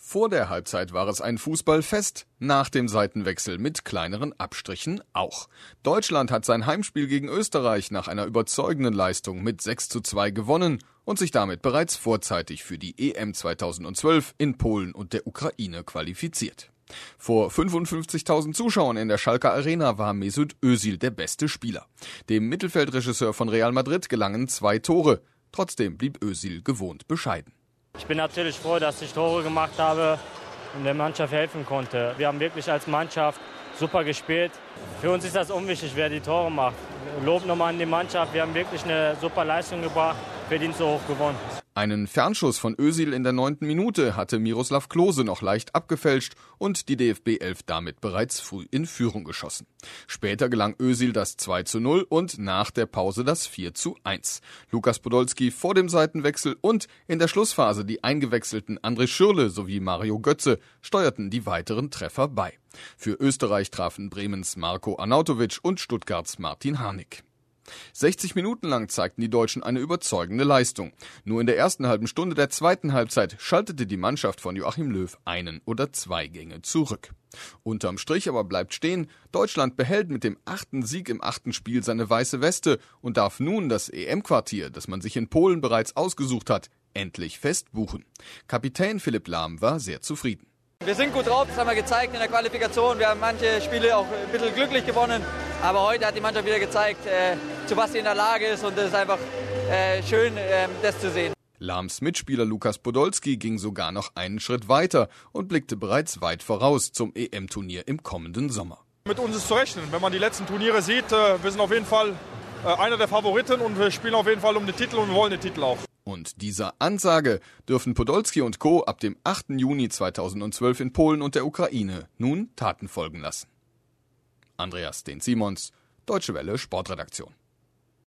Vor der Halbzeit war es ein Fußballfest, nach dem Seitenwechsel mit kleineren Abstrichen auch. Deutschland hat sein Heimspiel gegen Österreich nach einer überzeugenden Leistung mit 6:2 gewonnen und sich damit bereits vorzeitig für die EM 2012 in Polen und der Ukraine qualifiziert. Vor 55.000 Zuschauern in der Schalker Arena war Mesut Özil der beste Spieler. Dem Mittelfeldregisseur von Real Madrid gelangen 2 Tore. Trotzdem blieb Özil gewohnt bescheiden. Ich bin natürlich froh, dass ich Tore gemacht habe und der Mannschaft helfen konnte. Wir haben wirklich als Mannschaft super gespielt. Für uns ist das unwichtig, wer die Tore macht. Lob nochmal an die Mannschaft. Wir haben wirklich eine super Leistung gebracht, verdient so hoch gewonnen. Einen Fernschuss von Özil in der 9. Minute hatte Miroslav Klose noch leicht abgefälscht und die DFB 11 damit bereits früh in Führung geschossen. Später gelang Özil das 2:0 und nach der Pause das 4:1. Lukas Podolski vor dem Seitenwechsel und in der Schlussphase die eingewechselten André Schürrle sowie Mario Götze steuerten die weiteren Treffer bei. Für Österreich trafen Bremens Marko Arnautovic und Stuttgarts Martin Harnik. 60 Minuten lang zeigten die Deutschen eine überzeugende Leistung. Nur in der ersten halben Stunde der zweiten Halbzeit schaltete die Mannschaft von Joachim Löw 1 oder 2 Gänge zurück. Unterm Strich aber bleibt stehen, Deutschland behält mit dem 8. Sieg im 8. Spiel seine weiße Weste und darf nun das EM-Quartier, das man sich in Polen bereits ausgesucht hat, endlich festbuchen. Kapitän Philipp Lahm war sehr zufrieden. Wir sind gut drauf, das haben wir gezeigt in der Qualifikation. Wir haben manche Spiele auch ein bisschen glücklich gewonnen. Aber heute hat die Mannschaft wieder gezeigt, zu was sie in der Lage ist. Und es ist einfach schön, das zu sehen. Lahms Mitspieler Lukas Podolski ging sogar noch einen Schritt weiter und blickte bereits weit voraus zum EM-Turnier im kommenden Sommer. Mit uns ist zu rechnen. Wenn man die letzten Turniere sieht, wir sind auf jeden Fall einer der Favoriten und wir spielen auf jeden Fall um den Titel und wir wollen den Titel auch. Und dieser Ansage dürfen Podolski und Co. ab dem 8. Juni 2012 in Polen und der Ukraine nun Taten folgen lassen. Andreas Sten-Simons, Deutsche Welle Sportredaktion.